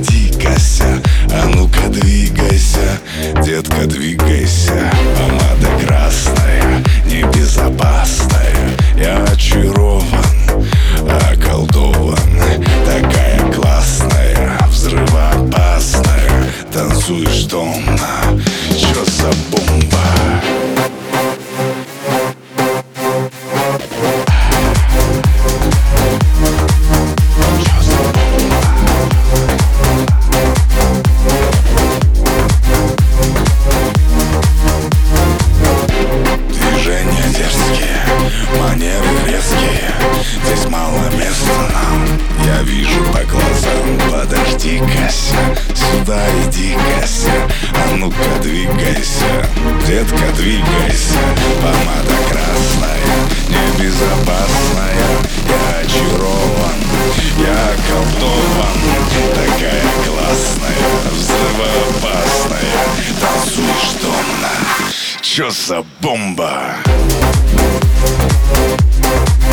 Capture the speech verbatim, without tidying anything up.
дикося. А ну-ка двигайся, детка, двигайся. Помада красная, небезопасная. Я очарован, околдован. Такая классная, взрывоопасная. Танцуешь томно, чё за бомба? Манеры резкие, здесь мало места нам. Я вижу по глазам, подожди-кася, сюда иди-кася. А ну-ка двигайся, детка, двигайся. Помада красная, небезопасная. Я очарован, я околдован. Такая классная, взрывоопасная. Танцуешь томно, чё за бомба?